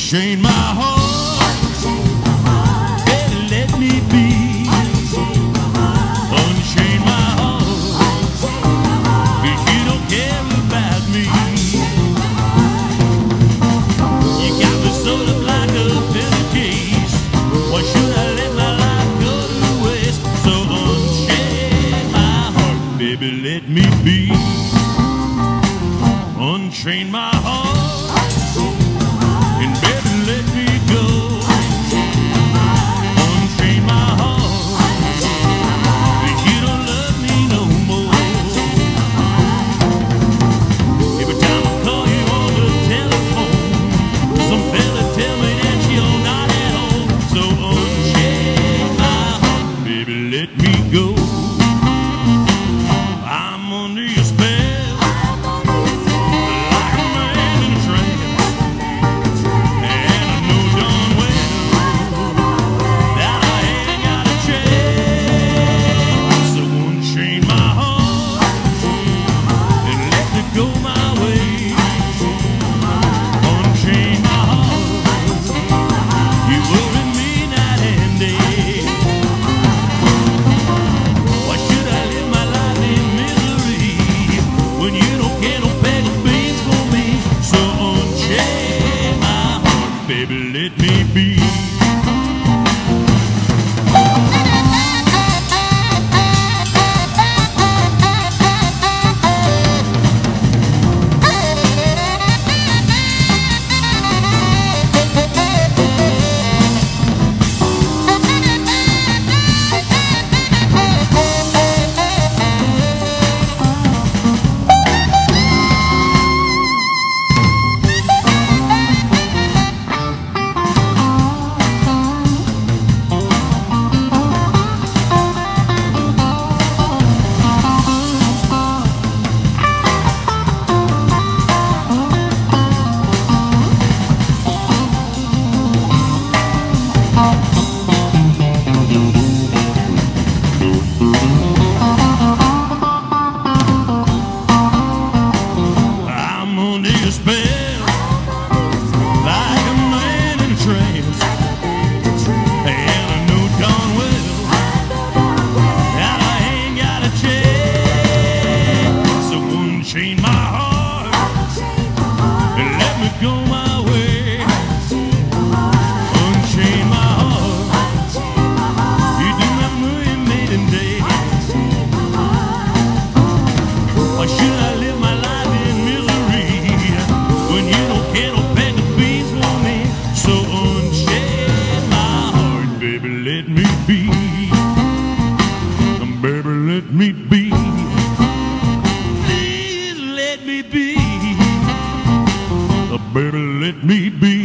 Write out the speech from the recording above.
Unchain my heart, baby, let me be. Unchain my heart, 'cause you don't care about me. You got me sort of like a pillowcase. Why should I let my life go to waste? So unchain my heart, baby, let me be. Unchain my heart, and baby, let me go. Unchain my heart, if you don't love me no more. Every time I call you on the telephone, some fella tell me that you're not at home. So unchain my heart, baby, let me go. I'm under your spell, like a man in a trance, and I know darn well that I ain't got a chance. So unchain my heart and let me go my way. Unchain my heart, you worry me night and day. Why should I live my life in misery when you don't care no bag of beans for me? So unchain my heart, baby, let me be. I'm under your spell, like a man in a trance, and I know darn well that I ain't got a chance. So unchain my heart and let me go my way. Unchain my heart, you do my million maiden day. Why should I live my life in misery when you don't care no bag of beans for me? So unchain my heart, baby, let me be. Baby, let me be. Please let me be. Baby, let me be.